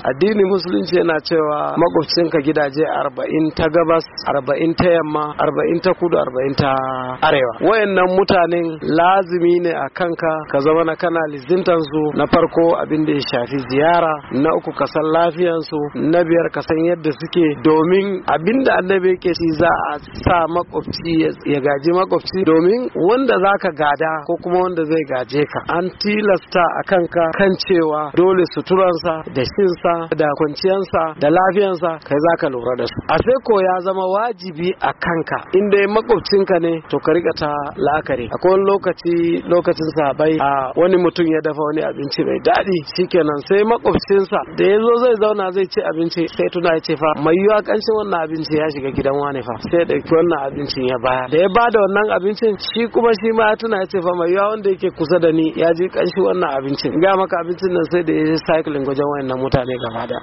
addini musulunci yana cewa makwabcinka gidaje 40 ta gabas, 40 ta yamma, 40 ta kudu, 40 ta arewa. Wayannan mutanen lazimi ne a kanka ka zama na kana lizintan su. Na farko abin da ya shafi ziyara, na uku ka san lafiyan su, na biyar ka san yadda suke, domin abin da annabi yake shi za a sa makwabci ya gaji makwabci, domin wanda zaka gada ko kuma wanda zai gaje ka an tilasta a kanka kan cewa dole suturansa da shinsa da kwanciyansa da lafiyansa kai zaka lura da su. A sai ko ya zama wajibi a kanka inda makwabcinka ne to ka riga ta la'akari. Akwai lokacin sahabbai a wani mutum ya dafa wani abinci mai daɗi, shikenan sai makwabcinsa da ya zo zai zauna zai ci abinci sai tuna ya ce fa mai yiwa kanshin wannan abinci ya shiga gidan wani fa, sai ya ɗauki wannan abincin ya baya. Da ya bada wannan abincin shi kuma shi ma ya tuna ya ce fa mai yiwa wanda yake kusa da ni ya ji kanshi wannan abincin. Ga maka abincin nan sai da ya yi cycling wajen wayannan mutane gaba da.